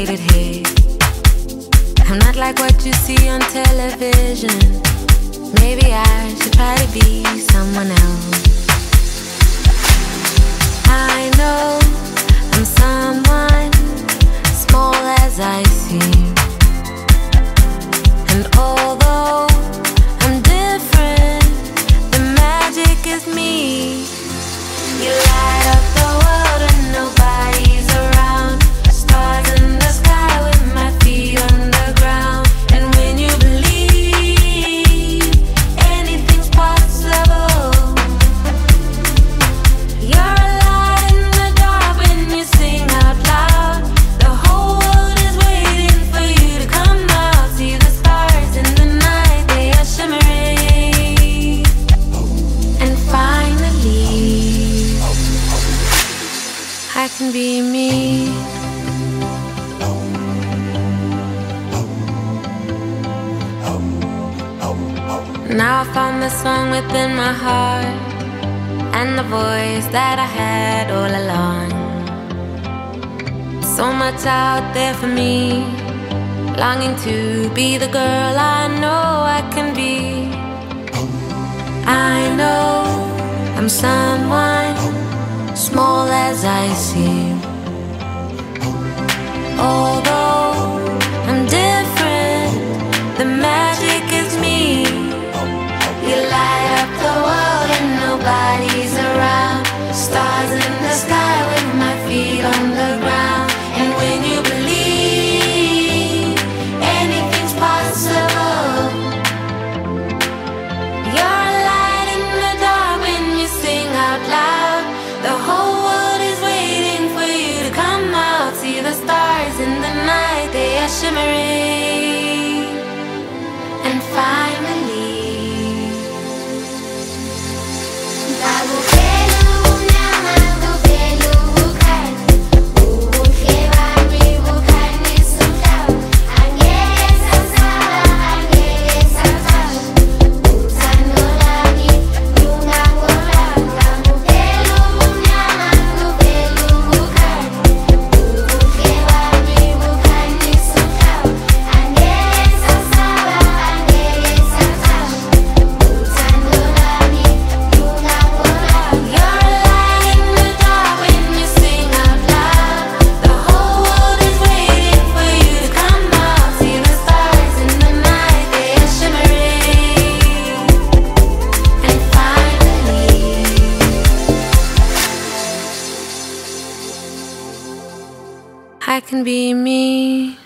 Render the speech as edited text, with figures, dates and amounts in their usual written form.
faded hair. I'm not like what you see on television. Maybe I should try to be someone else. I know I'm someone small as I seem, and although I'm different, the magic is me. You light up the world when nobody's around. Stars in the sky with my feet on the ground. And when you believe anything's possible, you're a light in the dark when you sing out loud. The whole world is waiting for you to come out. See the stars in the night, they are shimmering. And finally I can be me. Now I found the song within my heart, and the voice that I had all along. So much out there for me, longing to be the girl I know I can be. I know I'm someone small as I seem, although I'm different, the magic is me. You light up the world and nobody's around. Stars in the sky with my feet on the ground. And when you believe anything's possible, you're a light in the dark when you sing out loud. The whole world is waiting for you to come out. See the stars in the night, they are shimmering. And finally I can be me.